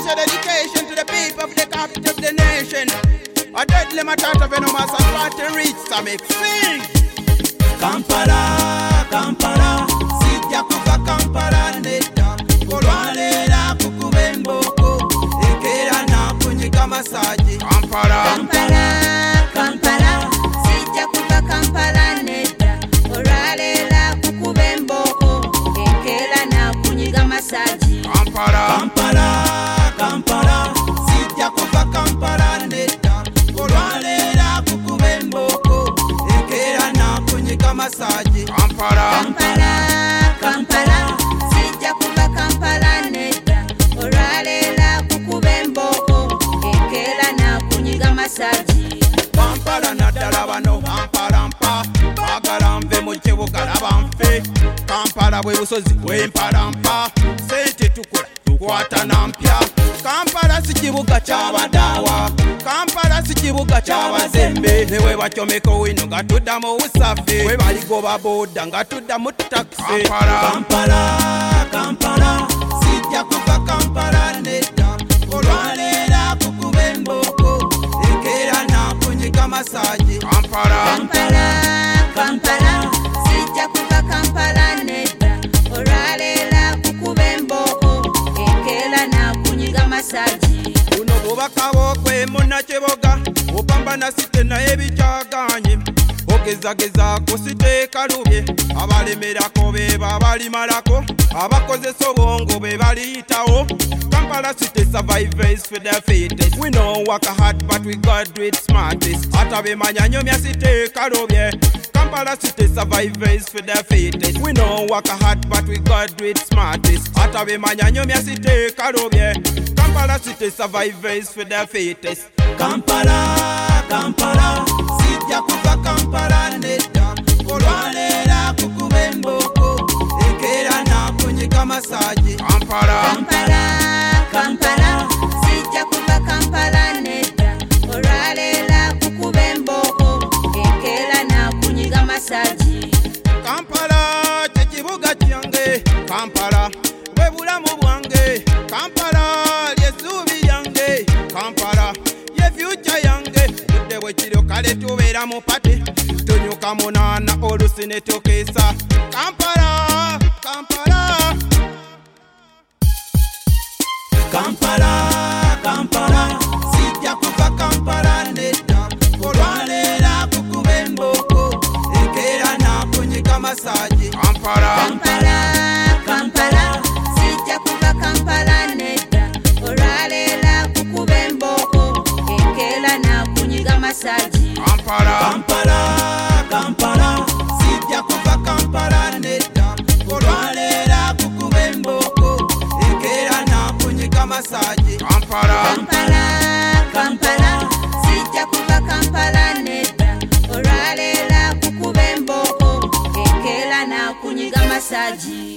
special dedication to the people of the capital of the nation. A deadly matter of venomous and party reach some extreme. Kampala, Kampala, sijja kuva Kampala neta. Kolwalera kukubemboko, ekera na kunyiga masaji. Kampala, Kampala, Kampala, sijja kuva Kampala neta. Kolwalera kukubemboko, ekera na kunyiga masaji. Kampala, Kampala, Kampala, sijja kuva Kampala neta. Kolwalera kukubemboko, ekera na kunyiga masaji. Kampala, Kampala, Kampala, sijja kuva Kampala neta. Kolwalera kukubemboko, ekera na kunyiga masaji. Kampala naddala bano bampalampa, baagala nve mu kibuga laba nfe. Kampala bwe busozi bwempalampa, sente tukula tukwata na mpya. Kampala si kibuga ky'abadaawa, Kampala si kibuga ky'abazembe. Ne bwe bakyomeko wino nga tudda mu busafe, bwe baligoba booda nga tudda mu takisi. Kampala, Kampala, sijja kuva Kampala neta. Olwaleera kukuba emboko, ekera na kunyiga masaji. Kampala, Kampala, Kampala, sijja kuva Kampala neta. Olwaleera kukuba emboko, ekera na kunyiga masaji. buno bubaka bw'okwe munnakiboga, opambana site naye bikyaganye. Ogezagezaako siteeka lubye, abalemerako be babalimalako, abakozesa obwongo be baliyitawo. Kampala city survivors for the fittest. We know work hard but we got do it smartest. Ata bemanya nyomya siteeka lubye. Kampala city survivors for the fittest. We know work hard but we got do it smartest. Ata bemanya nyomya siteeka lubye. Kampala city survivors for the fittest. Kampala, Kampala, sijja kuva Kampala neta. Olwaleera kukuba emboko, ekera na kunyiga masaji. Kampala, Kampala, Kampala, sijja kuva Kampala neta. Olwaleera kukuba emboko, ekera na kunyiga masaji. Kampala kyekibuga kyange. Kampala bwe bulamu bwange. Kampala ly'essuubi lyange. Kampala ye future yange. Budde bwe kiro kale tubeera mu pati, tunyuka munaana olusi ne tukeesa. Kampala, Kampala, Kampala, Kampala, sijja kuva Kampala neta. Olwaleera kukuba emboko, ekera na kunyiga masaji. Kampala, Kampala, Kampala, sijja kuva Kampala neta. Olwaleera kukuba emboko, ekera na kunyiga masaji. Kampala, Kampala, Kampala, sijja kuva Kampala neta. Olwaleera kukuba emboko, ekera na kunyiga masaji. Kampala, Kampala, Kampala, sijja kuva Kampala neta. Olwaleera kukuba emboko, ekera na kunyiga masaji.